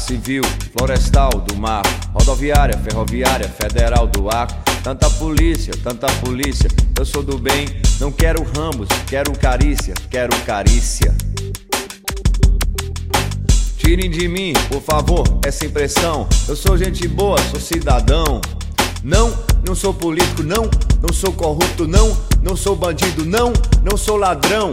civil, florestal do mar, rodoviária, ferroviária, federal do ar. Tanta polícia, eu sou do bem. Não quero ramos, quero carícia, quero carícia. Tirem de mim, por favor, essa impressão. Eu sou gente boa, sou cidadão. Não sou político, não sou corrupto, não sou bandido, não sou ladrão.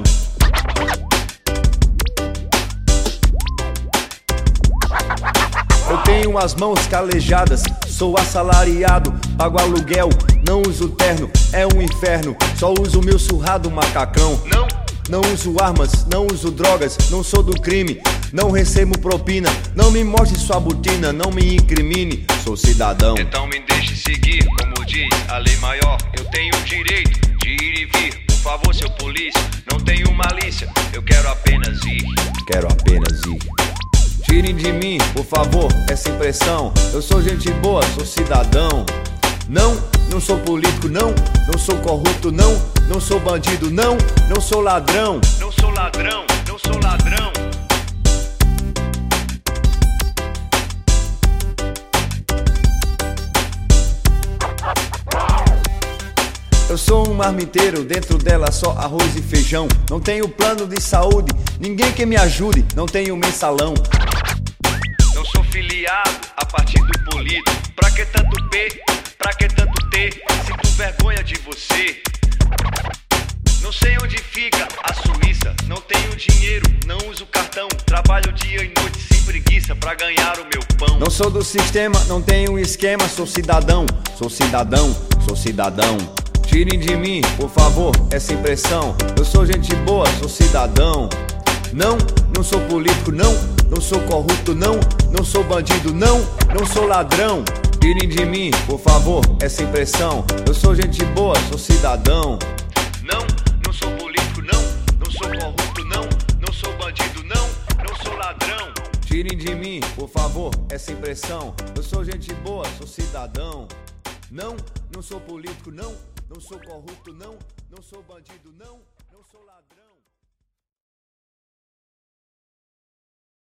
Eu tenho as mãos calejadas, sou assalariado, pago aluguel, não uso terno, é um inferno. Só uso meu surrado macacão. Não uso armas, não uso drogas, não sou do crime, não recebo propina. Não me mostre sua botina, não me incrimine, sou cidadão. Então me deixe seguir, como diz a lei maior. Eu tenho o direito de ir e vir. Por favor, seu polícia, não tenho malícia, eu quero apenas ir. Quero apenas ir. Tirem de mim, por favor, essa impressão. Eu sou gente boa, sou cidadão. Não sou político, não sou corrupto, não sou bandido, não sou ladrão. Não sou ladrão, não sou ladrão. Eu sou um marmiteiro, dentro dela só arroz e feijão. Não tenho plano de saúde, ninguém que me ajude, não tenho mensalão. Não sou filiado a partido político. Pra que tanto P, pra que tanto T? Sinto vergonha de você. Não sei onde fica a Suíça, não tenho dinheiro, não uso cartão. Trabalho dia e noite sem preguiça pra ganhar o meu pão. Não sou do sistema, não tenho esquema, sou cidadão, sou cidadão, sou cidadão. Tirem de mim, por favor, essa impressão. Eu sou gente boa, sou cidadão. Não sou político, não sou corrupto, não sou bandido, não sou ladrão. Tirem de mim, por favor, essa impressão. Eu sou gente boa, sou cidadão. Não sou político, não sou corrupto, não sou bandido, não sou ladrão. Tirem de mim, por favor, essa impressão. Eu sou gente boa, sou cidadão. Não sou político, não sou corrupto, não sou bandido, não sou ladrão.